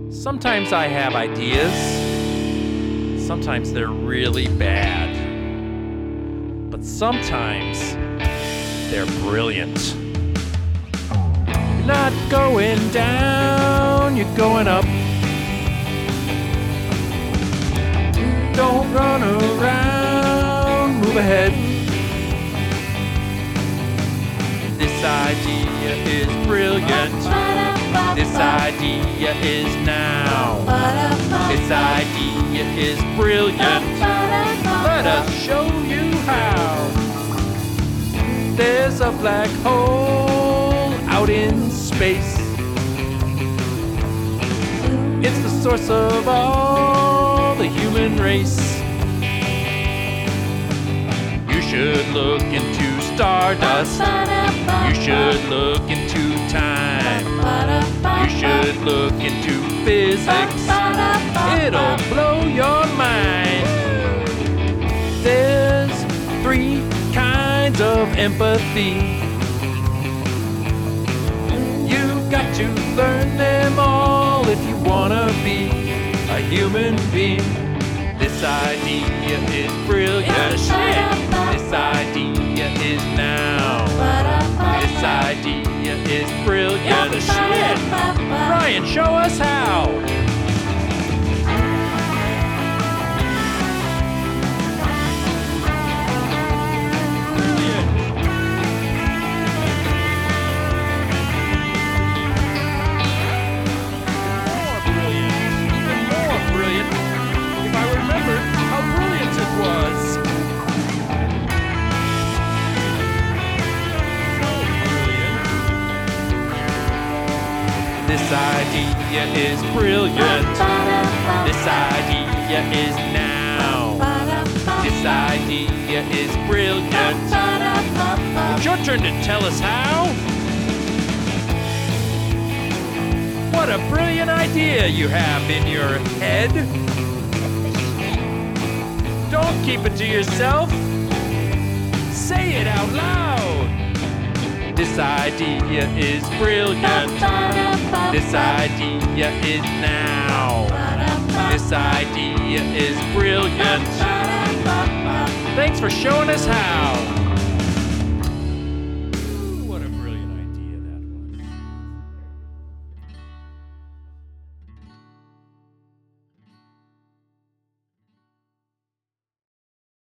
Sometimes I have ideas. Sometimes they're really bad. But sometimes they're brilliant. You're not going down, you're going up. Don't run around, move ahead. This idea is brilliant. This idea is now. This idea is brilliant. Let us show you how. There's a black hole out in space. It's the source of all the human race. You should look into stardust. You should look into time. You should look into physics. It'll blow your mind. There's 3 kinds of empathy. You've got to learn them all if you wanna be a human being. This idea is brilliant. This idea is now. This idea is brilliant. Ryan, show us how. This idea is brilliant. This idea is now. This idea is brilliant. It's your turn to tell us how. What a brilliant idea you have in your head. Don't keep it to yourself. Say it out loud. This idea is brilliant. This idea is now. This idea is brilliant. Thanks for showing us how.